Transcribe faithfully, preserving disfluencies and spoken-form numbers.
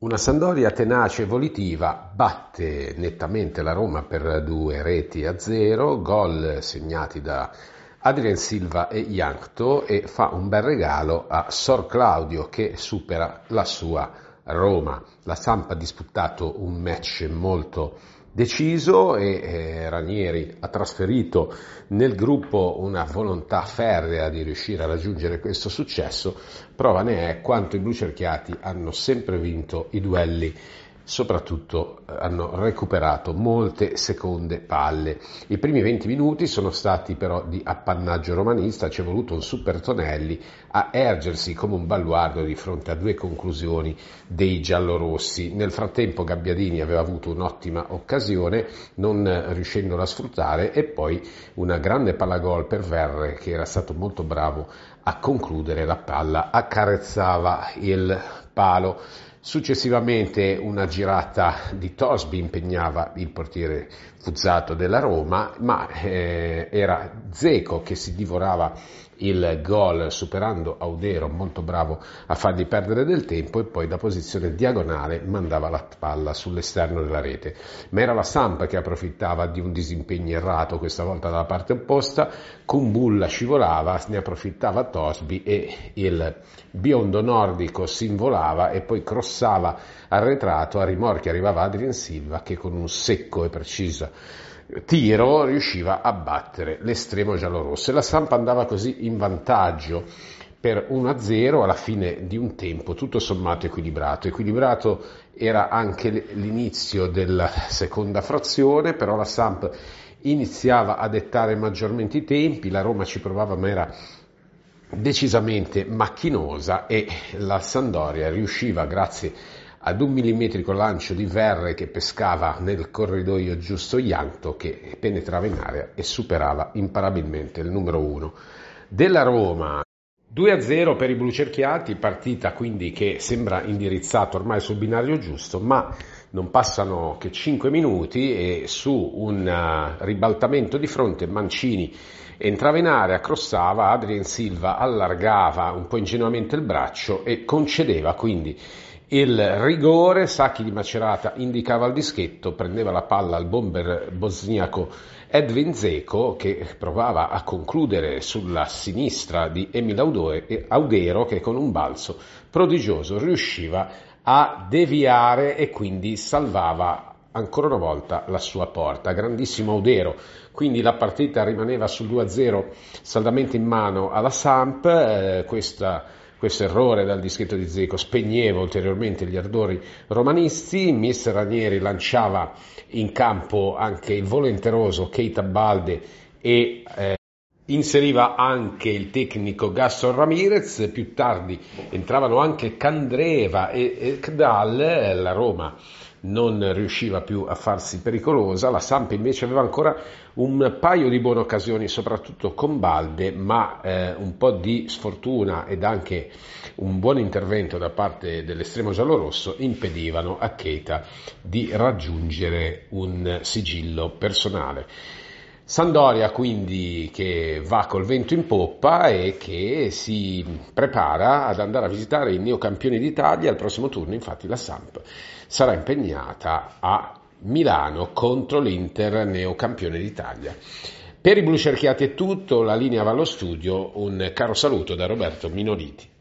Una Sampdoria tenace e volitiva batte nettamente la Roma per due reti a zero, gol segnati da Adrien Silva e Jankto, e fa un bel regalo a Sor Claudio che supera la sua Roma. La Samp ha disputato un match molto deciso e eh, Ranieri ha trasferito nel gruppo una volontà ferrea di riuscire a raggiungere questo successo. Prova ne è quanto i blucerchiati hanno sempre vinto i duelli, soprattutto eh, hanno recuperato molte seconde palle. I primi venti minuti sono stati però di appannaggio romanista, ci è voluto un Super Tonelli a ergersi come un baluardo di fronte a due conclusioni dei giallorossi. Nel frattempo Gabbiadini aveva avuto un'ottima occasione, non riuscendola a sfruttare, e poi una grande palla gol per Verre che era stato molto bravo a concludere. La palla accarezzava il palo. Successivamente una girata di Tosby impegnava il portiere Fuzzato della Roma, ma eh, era Dzeko che si divorava il gol superando Audero, molto bravo a fargli perdere del tempo, e poi da posizione diagonale mandava la palla sull'esterno della rete. Ma era la Samp che approfittava di un disimpegno errato, questa volta dalla parte opposta. Kumbulla scivolava, ne approfittava Tosby e il biondo nordico si involava e poi crossava arretrato. A rimorchio arrivava Adrien Silva che con un secco e preciso tiro riusciva a battere l'estremo giallorosso, e la Samp andava così in vantaggio per uno a zero alla fine di un tempo tutto sommato equilibrato. Equilibrato era anche l'inizio della seconda frazione, però la Samp iniziava a dettare maggiormente i tempi, la Roma ci provava ma era decisamente macchinosa, e la Sampdoria riusciva, grazie ad un millimetrico lancio di Verre che pescava nel corridoio giusto Jankto, che penetrava in area e superava imparabilmente il numero uno della Roma. due a zero per i blucerchiati, partita quindi che sembra indirizzata ormai sul binario giusto, ma non passano che cinque minuti e su un uh, ribaltamento di fronte Mancini entrava in area, crossava, Adrien Silva allargava un po' ingenuamente il braccio e concedeva quindi il rigore. Sacchi di Macerata indicava il dischetto, prendeva la palla al bomber bosniaco Edin Dzeko che provava a concludere sulla sinistra di Emil Audero che con un balzo prodigioso riusciva a deviare e quindi salvava ancora una volta la sua porta. Grandissimo Audero, quindi la partita rimaneva sul due a zero saldamente in mano alla Samp. Eh, questa Questo errore dal dischetto di Dzeko spegneva ulteriormente gli ardori romanisti. Mister Ranieri lanciava in campo anche il volenteroso Keita Balde e eh, inseriva anche il tecnico Gaston Ramirez. Più tardi entravano anche Candreva e, e Kdal. La Roma non riusciva più a farsi pericolosa, la Samp invece aveva ancora un paio di buone occasioni, soprattutto con Balde, ma eh, un po' di sfortuna ed anche un buon intervento da parte dell'estremo giallorosso impedivano a Keita di raggiungere un sigillo personale. Sampdoria quindi che va col vento in poppa e che si prepara ad andare a visitare i neocampioni d'Italia. Al prossimo turno infatti la Samp sarà impegnata a Milano contro l'Inter, neocampione d'Italia. Per i blucerchiati è tutto, la linea va allo studio, un caro saluto da Roberto Minoriti.